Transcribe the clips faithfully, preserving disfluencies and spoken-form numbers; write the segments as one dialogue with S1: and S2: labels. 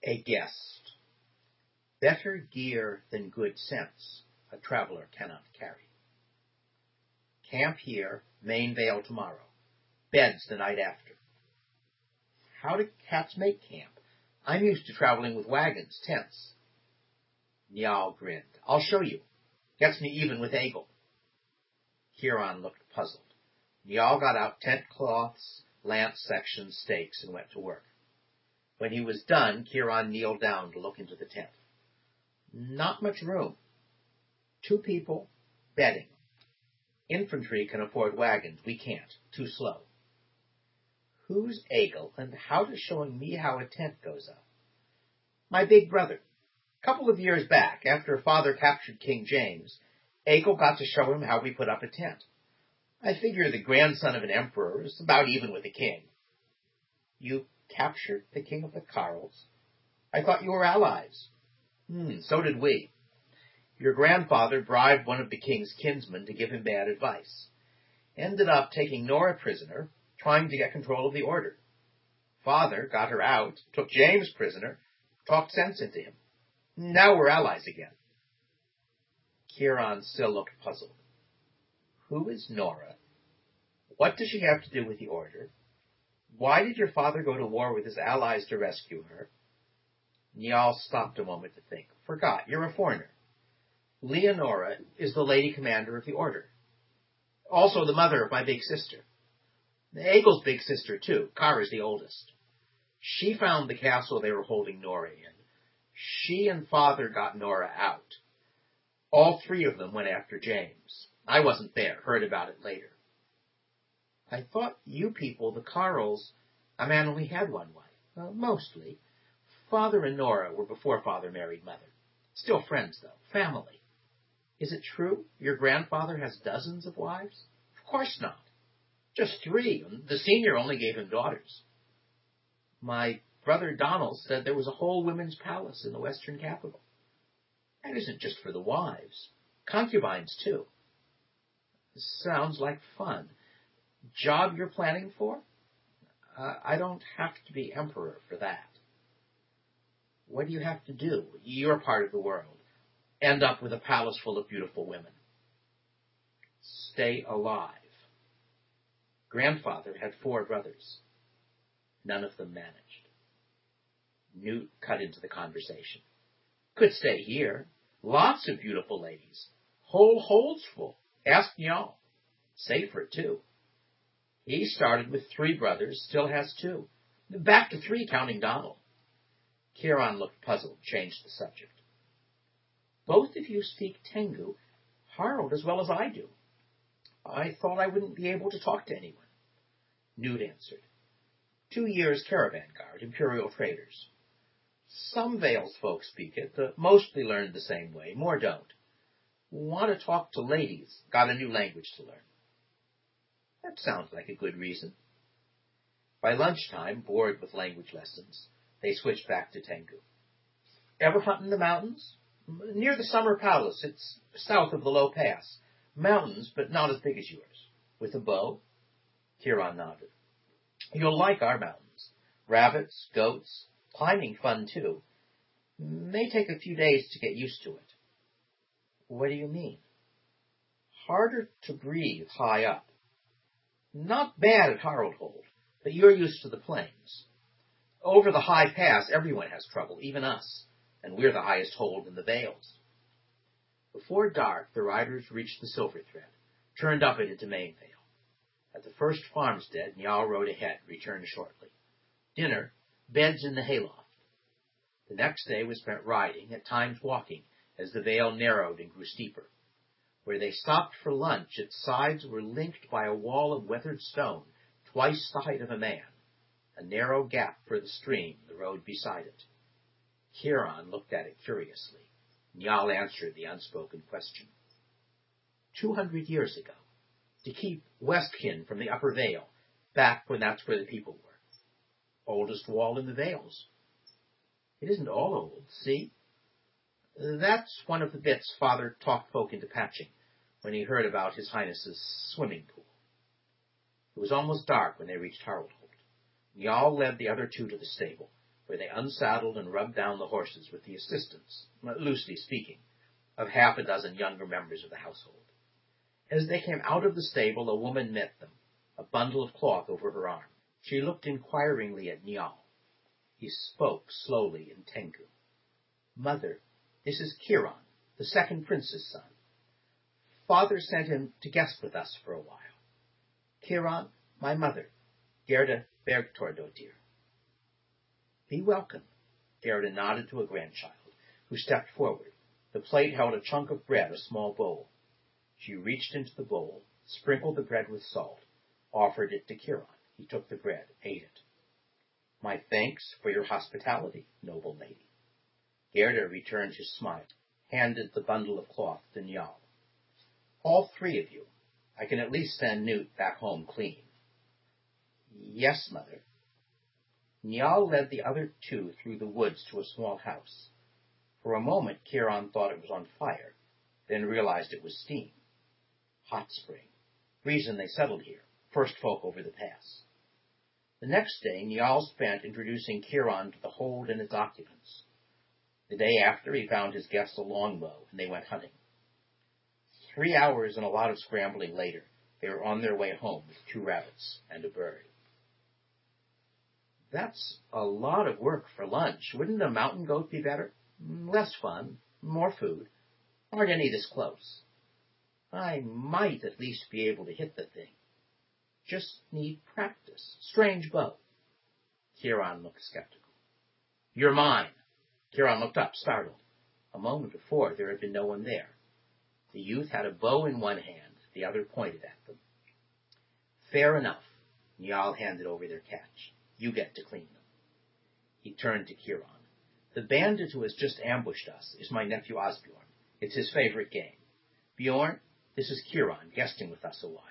S1: A guest. Better gear than good sense a traveler cannot carry. Camp here, main Vale tomorrow. Beds the night after. How do cats make camp? I'm used to traveling with wagons, tents. Niall grinned. I'll show you. Gets me even with Egil. Huron looked puzzled. Niall got out tent cloths, lance sections, stakes, and went to work. When he was done, Huron kneeled down to look into the tent. Not much room. Two people, bedding. Infantry can afford wagons. We can't. Too slow. Who's Egil, and how does showing me how a tent goes up? My big brother. A couple of years back, after Father captured King James, Egil got to show him how we put up a tent. I figure the grandson of an emperor is about even with a king. You captured the king of the Carls? I thought you were allies. Hmm, so did we. Your grandfather bribed one of the king's kinsmen to give him bad advice. Ended up taking Nora prisoner, trying to get control of the order. Father got her out, took James prisoner, talked sense into him. Now we're allies again. Huron still looked puzzled. Who is Nora? What does she have to do with the order? Why did your father go to war with his allies to rescue her? Niall stopped a moment to think. Forgot, you're a foreigner. Leonora is the lady commander of the order. Also the mother of my big sister. Egil's big sister, too. Kara's the oldest. She found the castle they were holding Nora in. She and Father got Nora out. All three of them went after James. I wasn't there. Heard about it later. I thought you people, the Carls, a man only had one wife. Well, mostly. Father and Nora were before Father married Mother. Still friends, though. Family. Is it true your grandfather has dozens of wives? Of course not. Just three. The senior only gave him daughters. My brother Donald said there was a whole women's palace in the western capital. That isn't just for the wives. Concubines, too. Sounds like fun. Job you're planning for? Uh, I don't have to be emperor for that. What do you have to do? You're part of the world. End up with a palace full of beautiful women. Stay alive. Grandfather had four brothers. None of them managed. Newt cut into the conversation. Could stay here. Lots of beautiful ladies. Whole holds full. Ask Niall. Safer, too. He started with three brothers, still has two. Back to three, counting Donald. Huron looked puzzled, changed the subject. Both of you speak Tengu, Harold as well as I do. I thought I wouldn't be able to talk to anyone. Newt answered. Two years caravan guard, imperial traders. Some Vales folk speak it, but mostly learned the same way. More don't. Want to talk to ladies, got a new language to learn. That sounds like a good reason. By lunchtime, bored with language lessons, they switched back to Tengu. Ever hunt in the mountains? Near the Summer Palace. It's south of the Low Pass. Mountains, but not as big as yours. With a bow? Huron nodded. You'll like our mountains. Rabbits, goats, climbing fun, too. May take a few days to get used to it. What do you mean? Harder to breathe high up. Not bad at Haroldhold, but you're used to the plains. Over the high pass, everyone has trouble, even us, and we're the highest hold in the Vales. Before dark, the riders reached the Silver Thread, turned up it into Mainvale. At the first farmstead, Niall rode ahead, returned shortly. Dinner, beds in the hayloft. The next day was spent riding, at times walking, as the vale narrowed and grew steeper. Where they stopped for lunch, its sides were linked by a wall of weathered stone, twice the height of a man, a narrow gap for the stream, the road beside it. Huron looked at it curiously. Niall answered the unspoken question. Two hundred years ago, to keep Westkin from the upper vale, back when that's where the people were. Oldest wall in the Vales. It isn't all old, see? That's one of the bits Father talked folk into patching when he heard about His Highness's swimming pool. It was almost dark when they reached Haroldhold. Niall led the other two to the stable, where they unsaddled and rubbed down the horses with the assistance, loosely speaking, of half a dozen younger members of the household. As they came out of the stable, a woman met them, a bundle of cloth over her arm. She looked inquiringly at Niall. He spoke slowly in Tengu. "Mother, this is Kiran, the second prince's son. Father sent him to guest with us for a while. Kiran, my mother, Gerda Bergtordotir." "Be welcome." Gerda nodded to a grandchild, who stepped forward. The plate held a chunk of bread, a small bowl. She reached into the bowl, sprinkled the bread with salt, offered it to Kiran. He took the bread, ate it. "My thanks for your hospitality, noble lady." Gerda returned his smile, handed the bundle of cloth to Niall. "All three of you. I can at least send Newt back home clean." "Yes, mother." Niall led the other two through the woods to a small house. For a moment, Kiran thought it was on fire, then realized it was steam. Hot spring. Reason they settled here. First folk over the pass. The next day, Niall spent introducing Kiran to the hold and its occupants. The day after, he found his guests a longbow, and they went hunting. Three hours and a lot of scrambling later, they were on their way home with two rabbits and a bird. "That's a lot of work for lunch. Wouldn't a mountain goat be better? Less fun, more food. Aren't any this close. I might at least be able to hit the thing. Just need practice. Strange bow." Kiran looked skeptical. "You're mine." Kiran looked up, startled. A moment before, there had been no one there. The youth had a bow in one hand, the other pointed at them. "Fair enough." Niall handed over their catch. "You get to clean them." He turned to Kiran. "The bandit who has just ambushed us is my nephew Osbjorn. It's his favorite game. Bjorn, this is Kiran, guesting with us a while."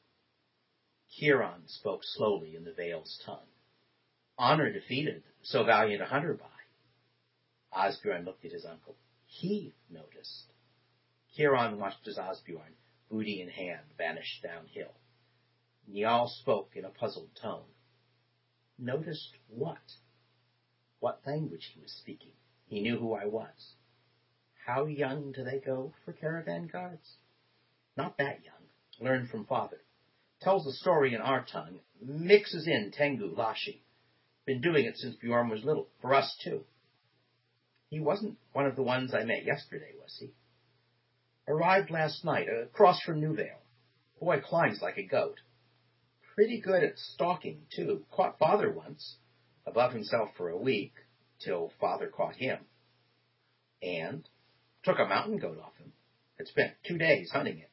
S1: Kiran spoke slowly in the Vale's tongue. "Honor defeated so valiant a hunter by." Osbjorn looked at his uncle. He noticed. Kiran watched as Osbjorn, booty in hand, vanished downhill. Niall spoke in a puzzled tone. "Noticed what?" "What language he was speaking. He knew who I was." "How young do they go for caravan guards?" "Not that young. Learned from father. Tells the story in our tongue. Mixes in Tengu, Lashi. Been doing it since Bjorn was little. For us, too." "He wasn't one of the ones I met yesterday, was he?" "Arrived last night, across from Newvale. Boy climbs like a goat. Pretty good at stalking, too. Caught father once. Above himself for a week, till father caught him. And took a mountain goat off him. Had spent two days hunting it."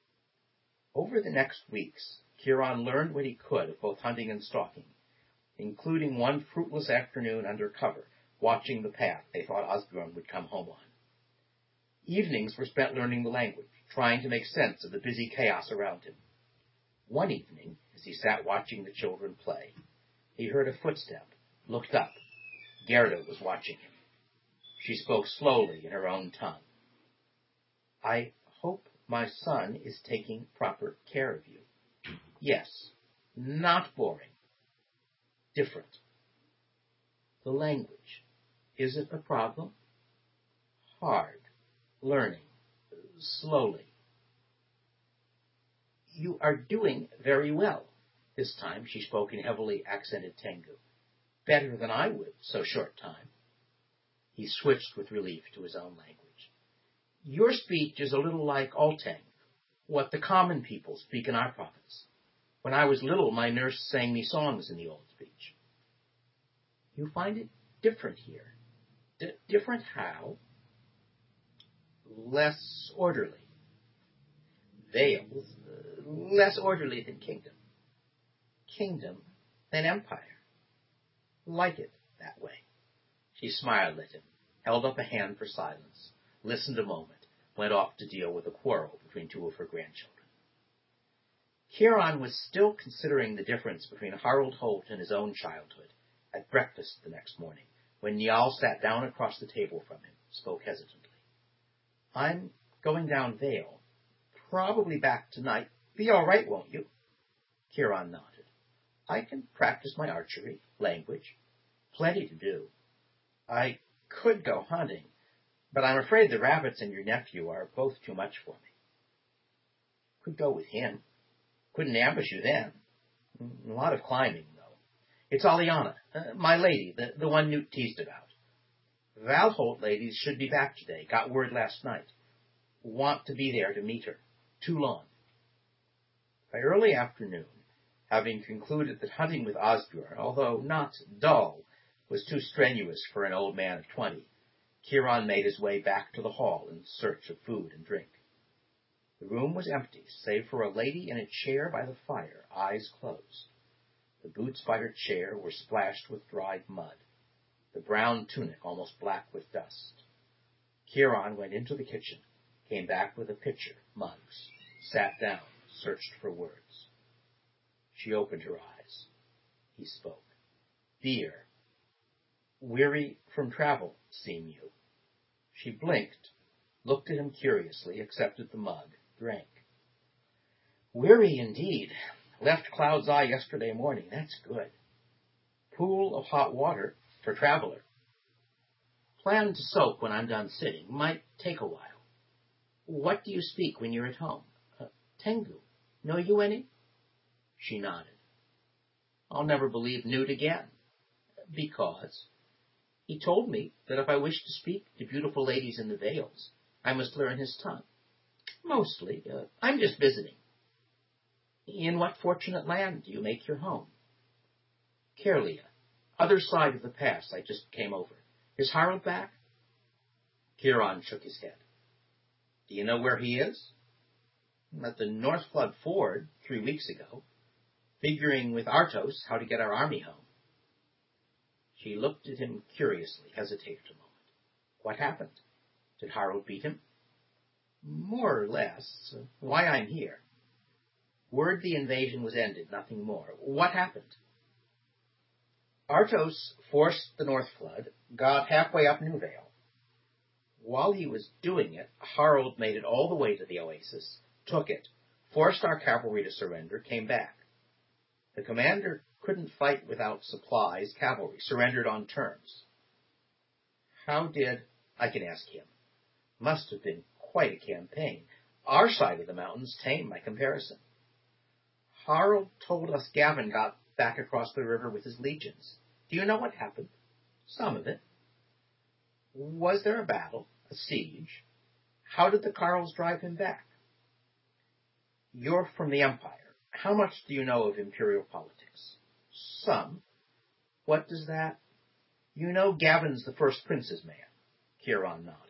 S1: Over the next weeks, Kiran learned what he could of both hunting and stalking, including one fruitless afternoon under cover, watching the path they thought Osbjorn would come home on. Evenings were spent learning the language, trying to make sense of the busy chaos around him. One evening, as he sat watching the children play, he heard a footstep, looked up. Gerda was watching him. She spoke slowly in her own tongue. "I hope my son is taking proper care of you." "Yes, not boring. Different." "The language, is it a problem?" "Hard. Learning. Slowly." "You are doing very well." This time she spoke in heavily accented Tengu. "Better than I would, so short time." He switched with relief to his own language. "Your speech is a little like Altang, what the common people speak in our province. When I was little, my nurse sang me songs in the old speech." "You find it different here." D- different how?" "Less orderly." "Vales, uh, less orderly than Kingdom." "Kingdom than Empire." "Like it that way." She smiled at him, held up a hand for silence, listened a moment, went off to deal with a quarrel between two of her grandchildren. Kiran was still considering the difference between Harold Holt and his own childhood at breakfast the next morning, when Niall sat down across the table from him, spoke hesitantly. "I'm going down Vale. Probably back tonight. Be all right, won't you?" Kiran nodded. "I can practice my archery, language, plenty to do. I could go hunting, but I'm afraid the rabbits and your nephew are both too much for me. Could go with him. Couldn't ambush you then. A lot of climbing, though. It's Aliana, uh, my lady, the, the one Newt teased about. Valholt ladies should be back today. Got word last night. Want to be there to meet her. Toulon. By early afternoon, having concluded that hunting with Osbjorn, although not dull, was too strenuous for an old man of twenty, Chiron made his way back to the hall in search of food and drink. The room was empty, save for a lady in a chair by the fire, eyes closed. The boots by her chair were splashed with dried mud, the brown tunic almost black with dust. Chiron went into the kitchen, came back with a pitcher, mugs, sat down, searched for words. She opened her eyes. He spoke. Beer. Weary from travel, seem you. She blinked, looked at him curiously, accepted the mug, drank. Weary indeed. Left Cloud's Eye yesterday morning. That's good. Pool of hot water for traveler. Plan to soak when I'm done sitting. Might take a while. What do you speak when you're at home? Uh, Tengu. Know you any? She nodded. I'll never believe Newt again. Because he told me that if I wished to speak to beautiful ladies in the Vales, I must learn his tongue. Mostly. Uh, I'm just visiting. In what fortunate land do you make your home? Kerlia. Other side of the pass I just came over. Is Harold back? Chiron shook his head. Do you know where he is? At the North Flood Ford three weeks ago, figuring with Artos how to get our army home. She looked at him curiously, hesitated a moment. What happened? Did Harold beat him? More or less. Why I'm here. Word the invasion was ended, nothing more. What happened? Artos forced the North Flood, got halfway up Newvale. While he was doing it, Harold made it all the way to the oasis, took it, forced our cavalry to surrender, came back. The commander couldn't fight without supplies, cavalry, surrendered on terms. How did, I can ask him, must have been quite a campaign. Our side of the mountains tame by comparison. Harold told us Gavin got back across the river with his legions. Do you know what happened? Some of it. Was there a battle, a siege? How did the Carls drive him back? You're from the Empire. How much do you know of imperial politics? Some. What does that? You know Gavin's the first prince's man. Chiron nodded.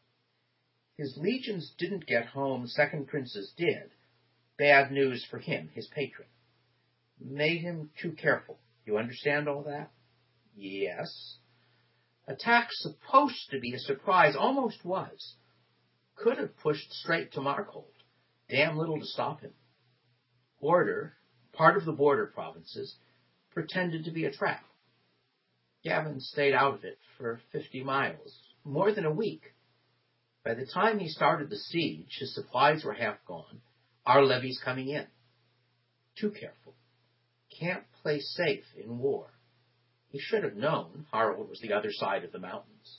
S1: His legions didn't get home, second princes did. Bad news for him, his patron. Made him too careful. You understand all that? Yes. Attack supposed to be a surprise, almost was. Could have pushed straight to Markhold. Damn little to stop him. Order, part of the border provinces, pretended to be a trap. Gavin stayed out of it for fifty miles, more than a week. By the time he started the siege, his supplies were half gone, our levies coming in. Too careful. Can't play safe in war. He should have known Harold was the other side of the mountains.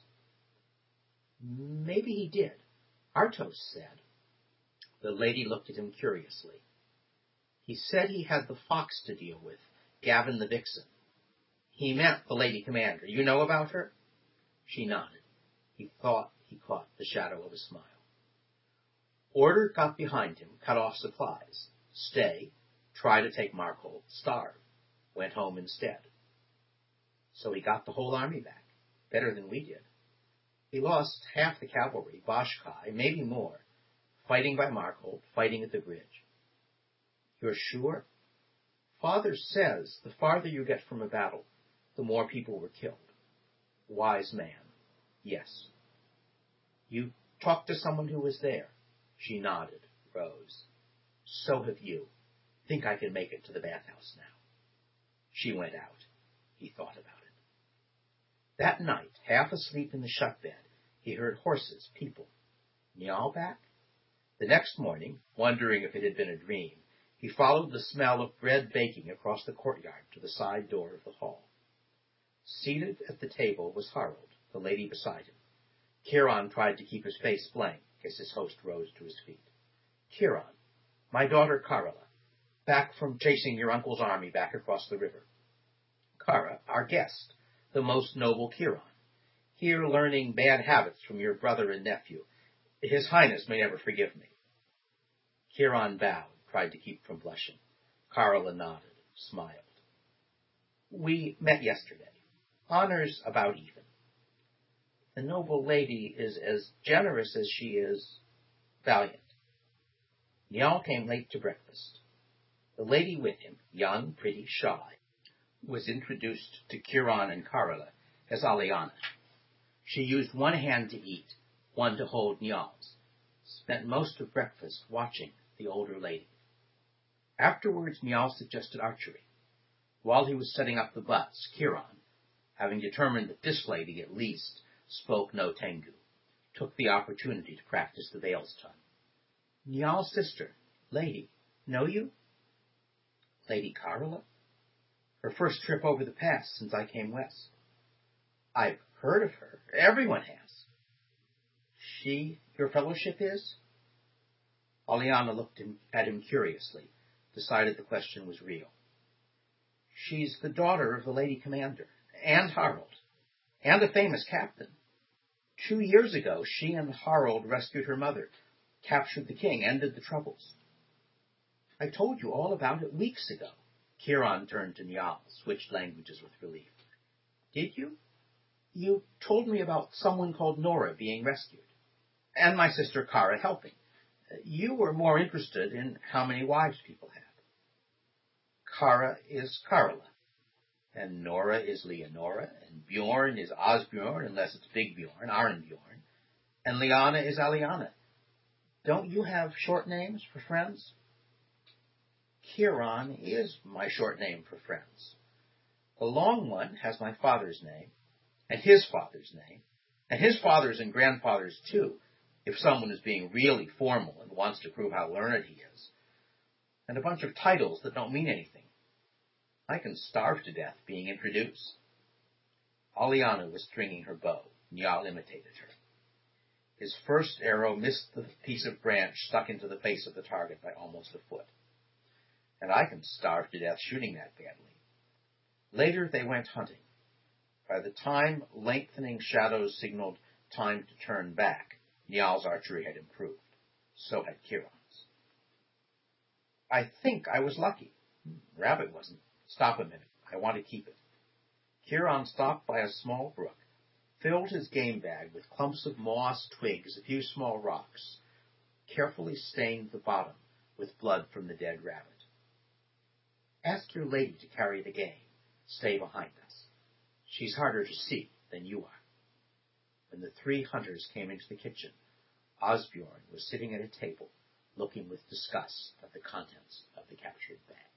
S1: Maybe he did, Artos said. The lady looked at him curiously. He said he had the fox to deal with, Gavin the Vixen. He meant the lady commander. You know about her? She nodded. He thought he caught the shadow of a smile. Order got behind him, cut off supplies. Stay, try to take Markhold, starve. Went home instead. So he got the whole army back, better than we did. He lost half the cavalry, Boschkai, maybe more, fighting by Markhold, fighting at the bridge. You're sure? Father says the farther you get from a battle, the more people were killed. Wise man. Yes. You talked to someone who was there? She nodded, rose. So have you. Think I can make it to the bathhouse now. She went out. He thought about it. That night, half asleep in the shut bed, he heard horses, people. Njal back? The next morning, wondering if it had been a dream, he followed the smell of bread baking across the courtyard to the side door of the hall. Seated at the table was Harold, the lady beside him. Chiron tried to keep his face blank as his host rose to his feet. Chiron, my daughter Karla, back from chasing your uncle's army back across the river. Kara, our guest, the most noble Chiron, here learning bad habits from your brother and nephew. His Highness may never forgive me. Chiron bowed, tried to keep from blushing. Karla nodded, smiled. We met yesterday. Honors about even. The noble lady is as generous as she is valiant. Niall came late to breakfast. The lady with him, young, pretty, shy, was introduced to Chiron and Karla as Aliana. She used one hand to eat, one to hold Niall's, spent most of breakfast watching the older lady. Afterwards, Niall suggested archery. While he was setting up the butts, Chiron, having determined that this lady at least spoke no Tengu, took the opportunity to practice the Veil's tongue. Niall's sister, lady, know you? Lady Karla? Her first trip over the pass since I came west. I've heard of her. Everyone has. She your fellowship is? Aliana looked in, at him curiously, decided the question was real. She's the daughter of the lady commander, and Harold, and a famous captain. Two years ago, she and Harold rescued her mother, captured the king, ended the troubles. I told you all about it weeks ago. Chiron turned to Niall, switched languages with relief. Did you? You told me about someone called Nora being rescued, and my sister Kara helping. You were more interested in how many wives people had. Kara is Karla, and Nora is Leonora, and Bjorn is Osbjorn, unless it's Big Bjorn, Arnbjorn, and Liana is Aliana. Don't you have short names for friends? Chiron is my short name for friends. The long one has my father's name, and his father's name, and his father's and grandfather's too, if someone is being really formal and wants to prove how learned he is, and a bunch of titles that don't mean anything. I can starve to death being introduced. Aliana was stringing her bow. Niall imitated her. His first arrow missed the piece of branch stuck into the face of the target by almost a foot. And I can starve to death shooting that badly. Later they went hunting. By the time lengthening shadows signaled time to turn back, Niall's archery had improved. So had Chiron's. I think I was lucky. Rabbit wasn't. Stop a minute. I want to keep it. Chiron stopped by a small brook, filled his game bag with clumps of moss, twigs, a few small rocks, carefully stained the bottom with blood from the dead rabbit. Ask your lady to carry the game. Stay behind us. She's harder to see than you are. When the three hunters came into the kitchen, Osbjorn was sitting at a table, looking with disgust at the contents of the captured bag.